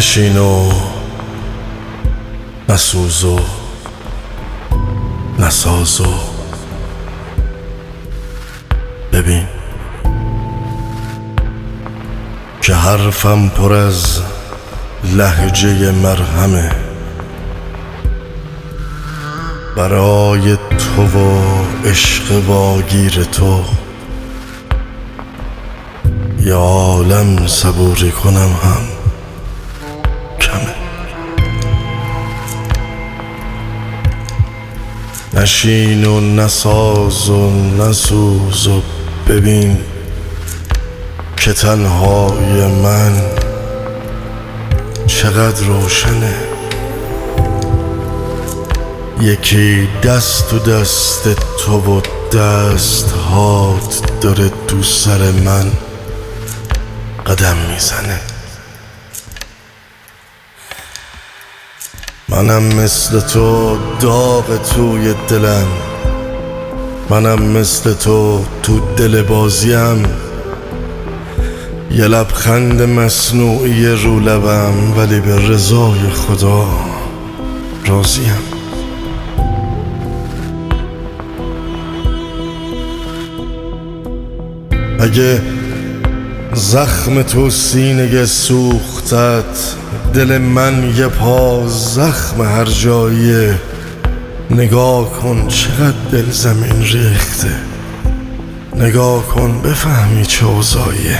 نشین و نسوز و نساز و ببین که حرفم پر از لهجه مرهمه برای تو و عشق واگیر تو. یا عالم صبوری کنم هم کمه. نشین و نساز و نسوز و ببین که تنهای من چقدر روشنه. یکی دست تو دست تو و دست هات داره تو سر من قدم میزنه. منم مثل تو داغ توی دلم، منم مثل تو دل بازیم. یه لبخند مصنوعی رو لبم ولی به رضای خدا راضیم. اگه زخم تو سینه سوختت، دل من یه پا زخم هر جاییه. نگاه کن چقدر دل زمین ریخته، نگاه کن بفهمی چه اوضاعیه.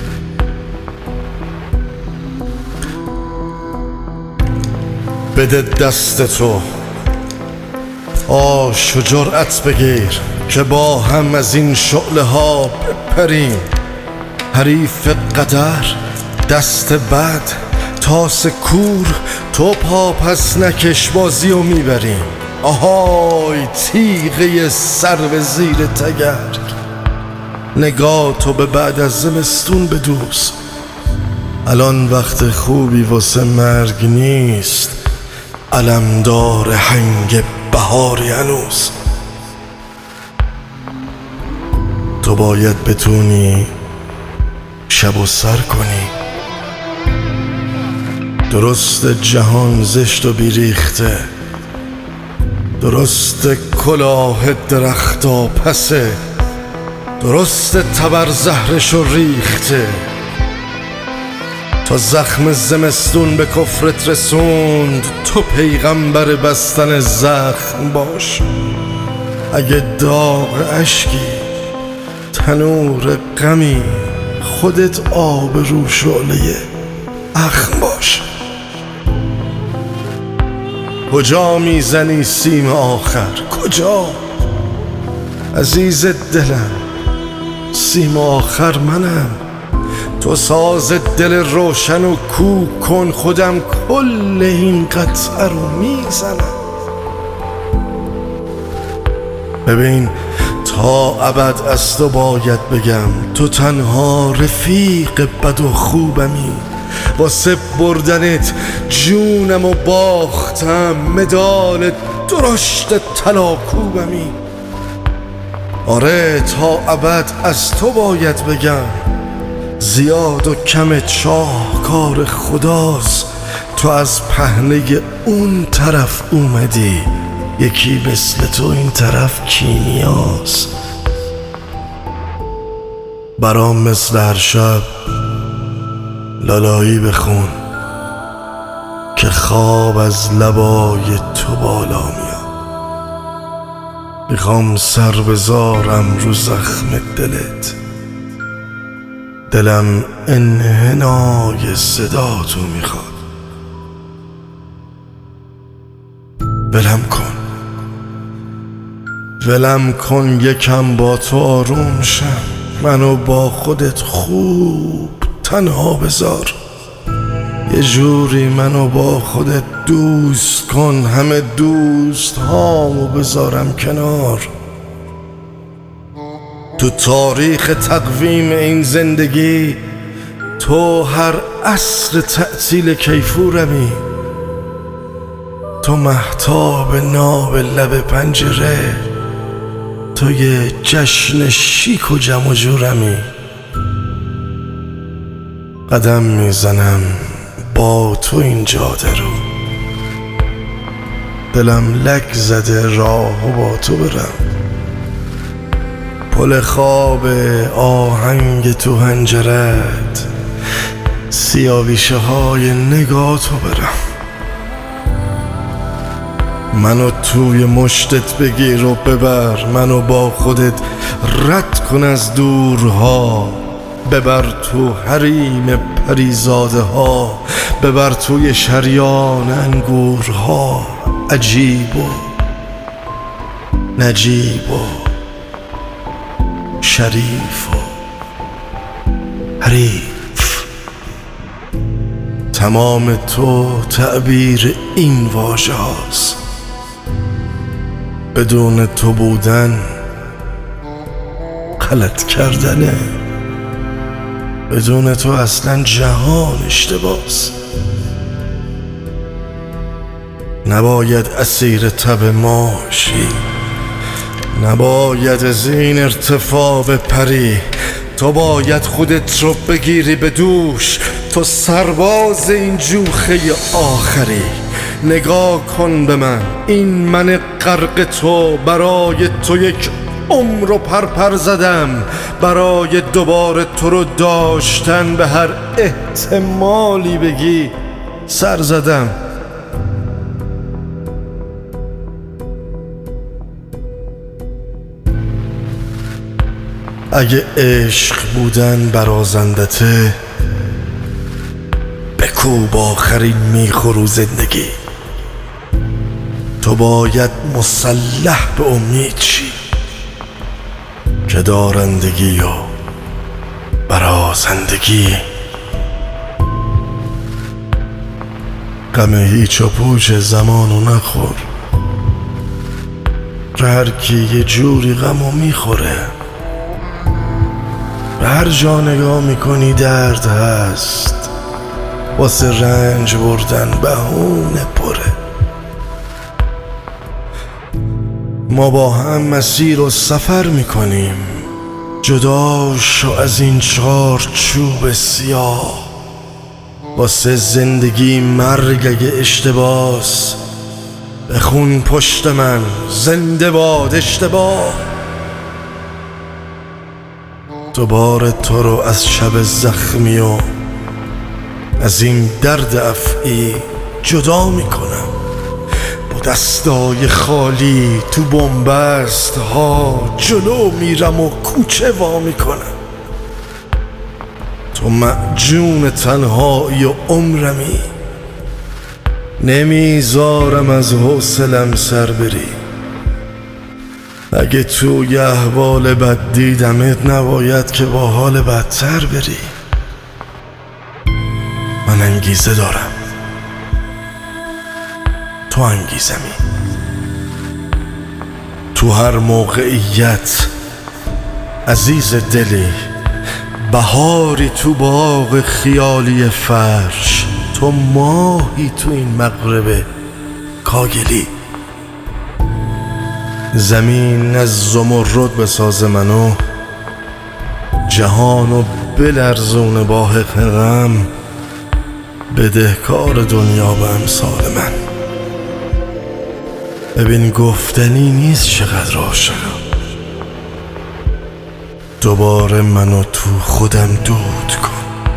بده دست تو آش و جرأت بگیر که با هم از این شعله ها بپریم. حریف قدر دست بد تاس کور، تو پا پس نکش بازی رو میبریم. آهای تیغه سر به زیر تگرگ، نگاه تو به بعد از زمستون بدوز. الان وقت خوبی واسه مرگ نیست، علمدار هنگ بهاری هنوز. تو باید بتونی شب و سر کنی. درست جهان زشت و بیریخته، درست کلاه درختا پسه، درست تبر زهرش و ریخته. تا زخم زمستون به کفرت رسوند، تو پیغمبر بستن زخم باش. اگه داغ اشکی تنور غمی، خودت آب رو شعله اخم باش. کجا میزنی سیم آخر؟ کجا؟ عزیز دلم سیم آخر منم. تو ساز دل روشن و کوک کن، خودم کل این قطعه رو میزنم. ببین تا ابد از تو باید بگم، تو تنها رفیق بد و خوبمی. واسه بردنت جونم و باختم، مدال درشت طلاکوبمی. آره تا ابد از تو باید بگم، زیاد و کم چاه کار خداست. تو از پهنه اون طرف اومدی، یکی مثل تو این طرف کیمیاست. برام مثل هر شب لالایی بخون که خواب از لبای تو بالا میاد. میخوام سر بذارم رو زخم دلت، دلم انحنای صدا تو میخواد. ولم کن یکم با تو آروم شم، منو با خودت خوب تنها بذار. یه جوری منو با خودت دوست کن، همه دوست هامو بذارم کنار. تو تاریخ تقویم این زندگی، تو هر عصر تعطیل کیفورمی. تو مهتاب ناب لب پنجره، تو یه جشن شیک و جم و جورمی. قدم میزنم با تو این جاده رو. دلم لک زده راهو با تو برم، پل خواب آهنگ تو هنجرت، سیاویشه های نگاه تو برم. منو توی مشتت بگیر و ببر، منو با خودت رد کن از دورها، ببر تو حریم پریزاده ها، ببر توی شریان انگورها. عجیب و نجیب و شریف و حریف، تمام تو تعبیر این واژه هاست. بدون تو بودن غلط کردنه، بدون تو اصلا جهان اشتباس. نباید اسیر تب ماشی، نباید از این ارتفاع بپری. تو باید خودت رو بگیری به دوش، تو سرباز این جوخه آخری. نگاه کن به من، این من غرق تو، برای تو یک عمر رو پرپر زدم، برای دوباره تو رو داشتن به هر احتمالی بگی سر زدم. اگه عشق بودن برازندته، بکوب آخرین میخورو زندگی. تو باید مسلح به امید چی که دارندگی و برازندگی. غم هیچ و پوچ زمانو نخور، هر کی یه جوری غمو میخوره. به هر جا نگاه میکنی درد هست، واسه رنج بردن بهونه پره. ما با هم مسیر و سفر میکنیم، جدا شو از این چارچوب سیاه. واسه زندگی مرگ اگه اشتباس، بخون پشت من زنده باد اشتباه. دوباره تو رو از شب زخمی و از این درد افعی جدا میکنم. با دستای خالی تو بنبست ها جلو میرم و کوچه وا میکنم. تو معجون تنهایی و عمرمی، نمیذارم از حوصلم سر بری. اگه توی احوال بد دیدمت، نباید که با حال بدتر بری. من انگیزه دارم، تو انگیزمی. تو هر موقعیت عزیز دلی، بهاری تو باغ خیالی فرش. تو ماهی تو این مغرب کاگلی. زمین از زمرد بساز منو، جهانو بلرزونه با حق غم. بدهکار دنیا به امثال من. ببین گفتنی نیست چقدر عاشقم. دوباره منو تو خودم دود کن،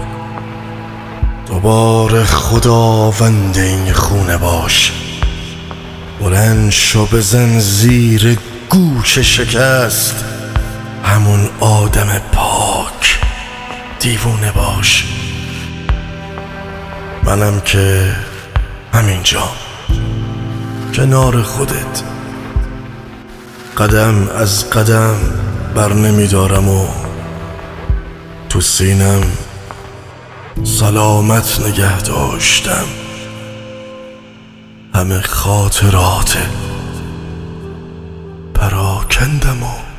دوباره خداوند این خونه باش. بلند شو بزن زیر گوش شکست، همون آدم پاک دیوونه باش. منم که همینجا کنار خودت، قدم از قدم بر نمیدارم و تو سینم سلامت نگه داشتم. همه خاطرات پراکندم و